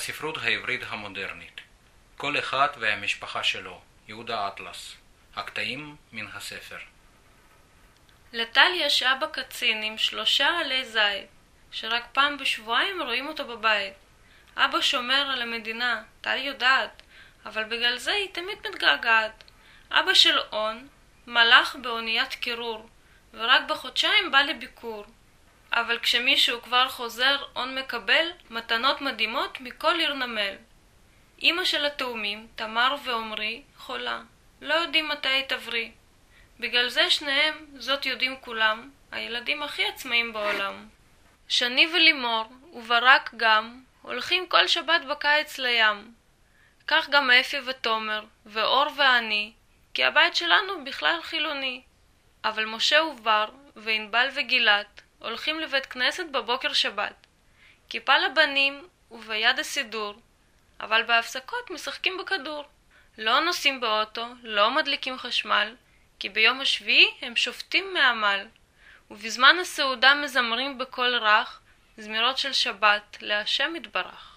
הספרות העברית המודרנית. כל אחד והמשפחה שלו. יהודה אטלס. הקטעים מן הספר. לטל יש אבא קצין עם 3 עלי זית, שרק פעם בשבועיים רואים אותו בבית. אבא שומר על המדינה, טל יודעת, אבל בגלל זה היא תמיד מתגעגעת. אבא של און מלך באוניית קירור, ורק בחודשיים בא לביקור. אבל כשמישהו כבר חוזר, און מקבל מתנות מדהימות מכל עיר נמל. אמא של התאומים, תמר ועומרי, חולה. לא יודעים מתי היא תבריא. בגלל זה שניהם, זאת יודעים כולם, הילדים הכי עצמאים בעולם. שני ולימור, וברק גם, הולכים כל שבת בקיץ לים. כך גם אפי ותומר, ואור ואני, כי הבית שלנו בכלל חילוני. אבל משה ובר, וענבל וגילת, הולכים לבית כנסת בבוקר שבת. כיפה לבנים וביד הסידור, אבל בהפסקות משחקים בכדור. לא נוסעים באוטו, לא מדליקים חשמל, כי ביום השביעי הם שופטים מעמל. ובזמן הסעודה מזמרים בקול רך, זמירות של שבת להשם יתברך.